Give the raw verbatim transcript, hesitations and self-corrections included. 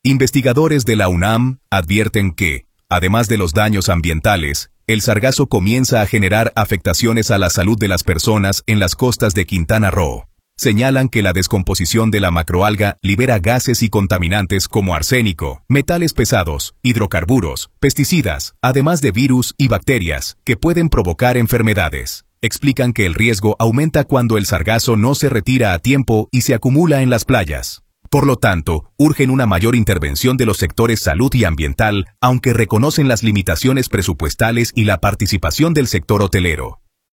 Investigadores de la UNAM advierten que, además de los daños ambientales, el sargazo comienza a generar afectaciones a la salud de las personas en las costas de Quintana Roo. Señalan que la descomposición de la macroalga libera gases y contaminantes como arsénico, metales pesados, hidrocarburos, pesticidas, además de virus y bacterias, que pueden provocar enfermedades. Explican que el riesgo aumenta cuando el sargazo no se retira a tiempo y se acumula en las playas. Por lo tanto, urgen una mayor intervención de los sectores salud y ambiental, aunque reconocen las limitaciones presupuestales y la participación del sector hotelero.